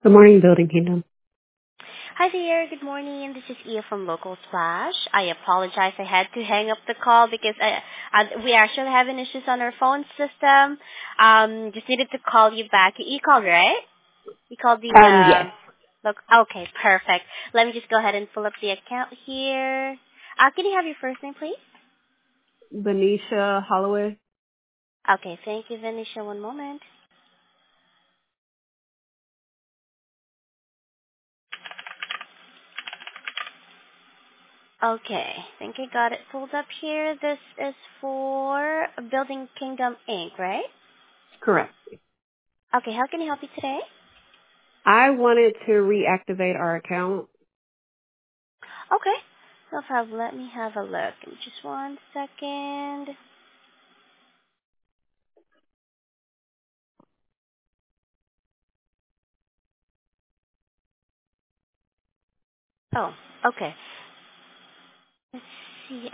Good morning, Building Kingdom. Hi there. Good morning. This is Ia from Local Splash. I apologize. I had to hang up the call because we actually having issues on our phone system. Just needed to call you back. You called, right? You called the Yes. look. Okay, perfect. Let me just go ahead and pull up the account here. Can you have your first name, please? Benicia Holloway. Okay, thank you, Venetia. One moment. Okay, I think I got it pulled up here. This is for Building Kingdom Inc., right? Correct. Okay, how can I help you today? I wanted to reactivate our account. Okay. No problem. Let me have a look. Give me just one second. Oh, okay. Let's see.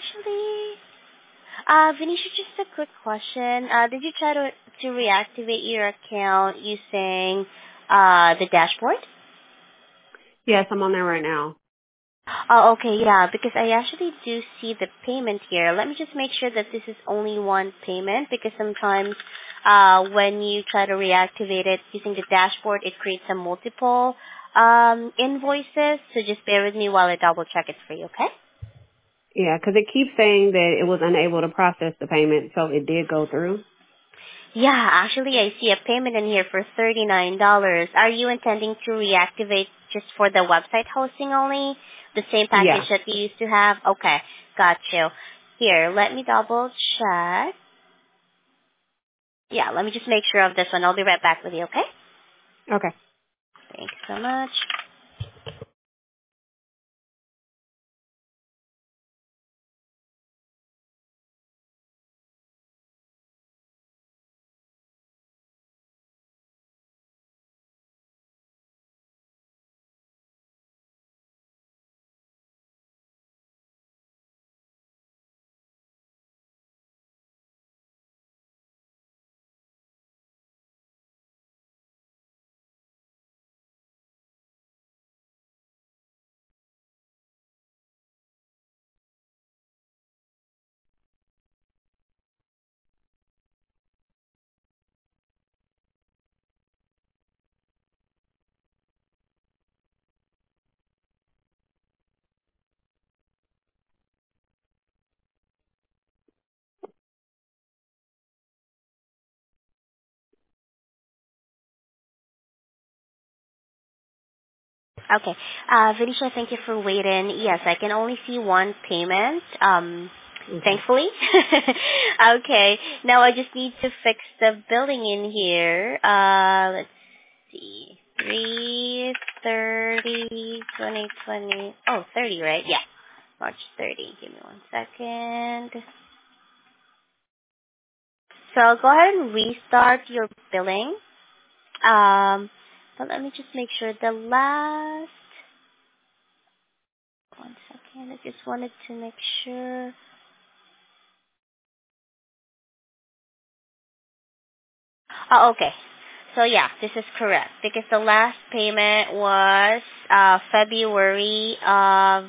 Venetia, just a quick question. Did you try to reactivate your account using the dashboard? Yes, I'm on there right now. Oh, okay, yeah, because I actually do see the payment here. Let me just make sure that this is only one payment because sometimes when you try to reactivate it using the dashboard, it creates a multiple invoices. So just bear with me while I double check it for you, okay? Yeah, 'cause it keeps saying that it was unable to process the payment, so it did go through. Yeah, actually I see a payment in here for $39. Are you intending to reactivate just for the website hosting only? The same package Yeah. that you used to have? Okay, got you. Here, let me double check. Yeah, let me just make sure of this one. I'll be right back with you, okay? Okay. Thanks so much. Okay. Venetia, thank you for waiting. Yes, I can only see one payment, Okay. thankfully. Okay. Now I just need to fix the billing in here. Let's see. 3/30/2020. Oh, 30, right? Yeah. March 30. Give me one second. So I'll go ahead and restart your billing. But let me just make sure the last one second. I just wanted to make sure. Oh, okay. So yeah, this is correct because the last payment was February of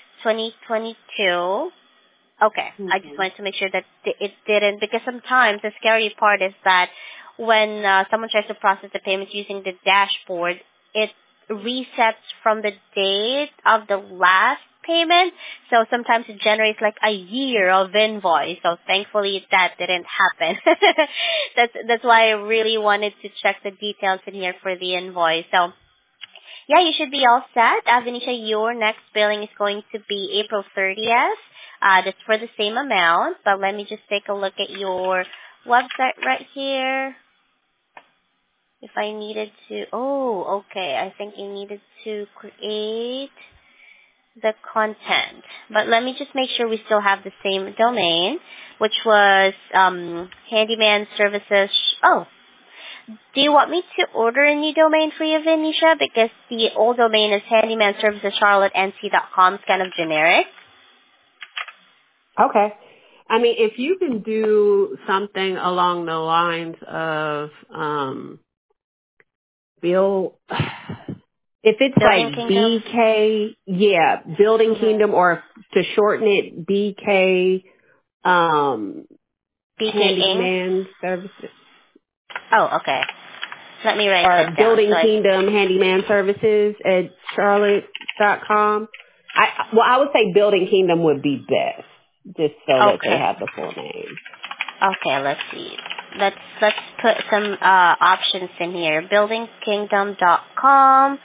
2022. Okay, I just Okay. wanted to make sure that it didn't, because sometimes the scary part is that when someone tries to process the payment using the dashboard, it resets from the date of the last payment. So sometimes it generates like a year of invoice. So thankfully that didn't happen. That's why I really wanted to check the details in here for the invoice. So yeah, you should be all set. Venetia, your next billing is going to be April 30th. That's for the same amount, but let me just take a look at your website right here. If I needed to, oh, okay, I think I needed to create the content. But let me just make sure we still have the same domain, which was handyman services. Oh, do you want me to order a new domain for you, Venetia? Because the old domain is handymanservicescharlottenc.com. It's kind of generic. Okay. I mean, if you can do something along the lines of Bill, if it's Building like Kingdom. BK, yeah, Building Mm-hmm. Kingdom, or to shorten it, BK, BK Inc. Handyman Services, Oh, okay. Let me write this or down. Building Kingdom Handyman Services at Charlotte.com. I would say Building Kingdom would be best, just so that they Okay. have the full name. Okay, let's see. Let's put some options in here. Buildingkingdom.com,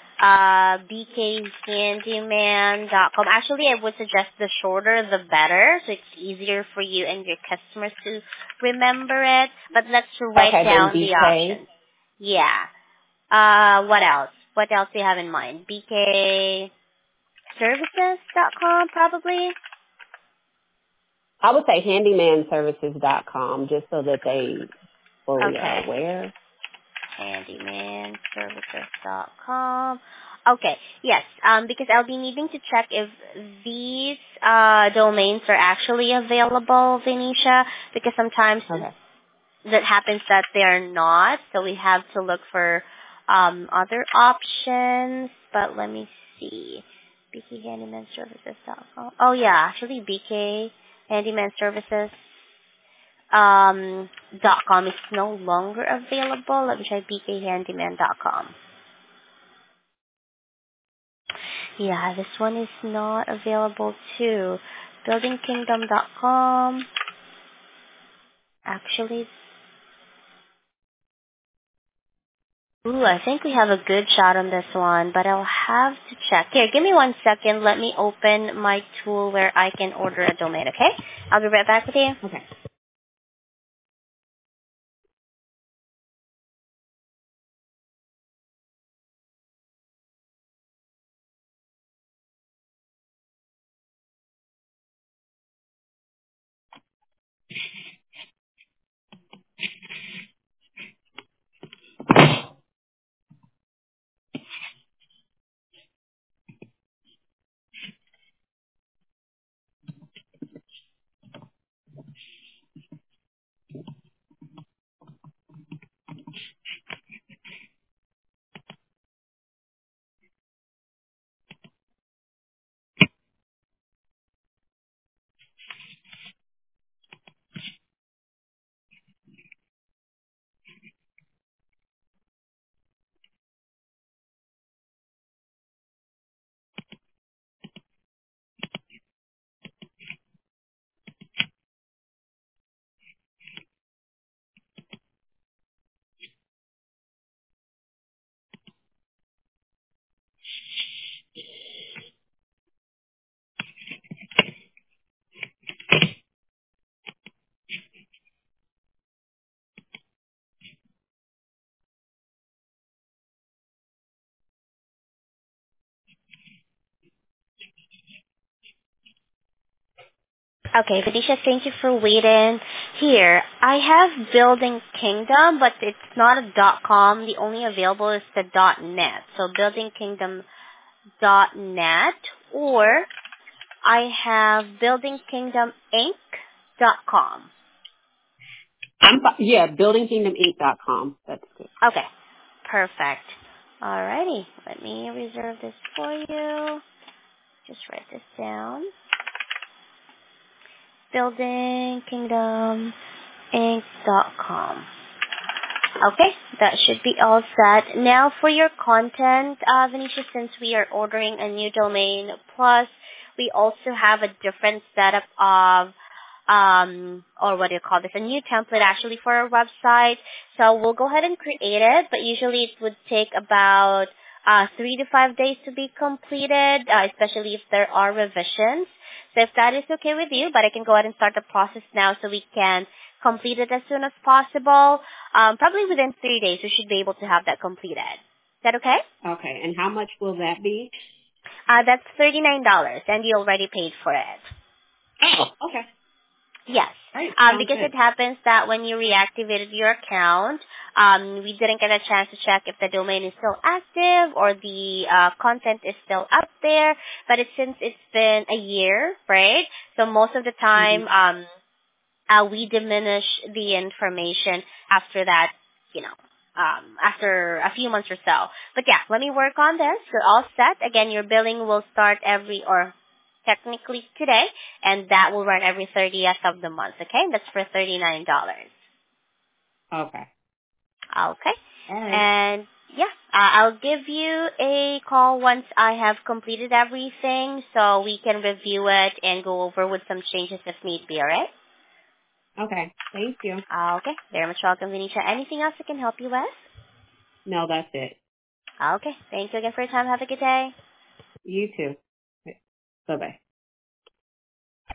bkhandyman.com. Actually, I would suggest the shorter the better, so it's easier for you and your customers to remember it. But let's write Okay, then down the BK. options. Yeah. What else? What else do you have in mind? bkservices.com, probably? I would say handymanservices.com, just so that they fully are Okay. aware. Handymanservices.com. Okay, yes, because I'll be needing to check if these domains are actually available, Venetia, because sometimes Okay. that happens that they are not, so we have to look for other options. But let me see. bkhandymanservices.com. Oh yeah, actually BK Handyman Services .com is no longer available. Let me try bkhandyman.com. Yeah, this one is not available too. Buildingkingdom.com. Actually, I think we have a good shot on this one, but I'll have to check. Here, give me 1 second. Let me open my tool where I can order a domain, okay? I'll be right back with you. Okay. Okay, Felicia, thank you for waiting. Here, I have Building Kingdom, but it's not a .com. The only available is the .net. So buildingkingdom.net, or I have buildingkingdominc.com. Yeah, buildingkingdominc.com. That's good. Okay, perfect. Alrighty, let me reserve this for you. Just write this down. Buildingkingdominc.com. Okay, that should be all set. Now for your content, Venetia, since we are ordering a new domain, plus we also have a different setup of, or what do you call this, a new template actually for our website. So we'll go ahead and create it, but usually it would take about 3 to 5 days to be completed, especially if there are revisions. So if that is okay with you, but I can go ahead and start the process now so we can complete it as soon as possible. Probably within 3 days, we should be able to have that completed. Is that okay? Okay, and how much will that be? That's $39, and you already paid for it. Oh, okay. Yes. All right, sounds Because good. it happens that when you reactivated your account, we didn't get a chance to check if the domain is still active or the content is still up there. But since it's been a year, right? So most of the Mm-hmm. time, we diminish the information after that, after a few months or so. But yeah, let me work on this. You're all set. Again, your billing will start technically today, and that will run every 30th of the month, okay? That's for $39. Okay. Okay. All right. And yeah, I'll give you a call once I have completed everything so we can review it and go over with some changes if need be, alright? Okay. Thank you. Okay. Very much welcome, Venetia. Anything else I can help you with? No, that's it. Okay. Thank you again for your time. Have a good day. You too. Bye-bye.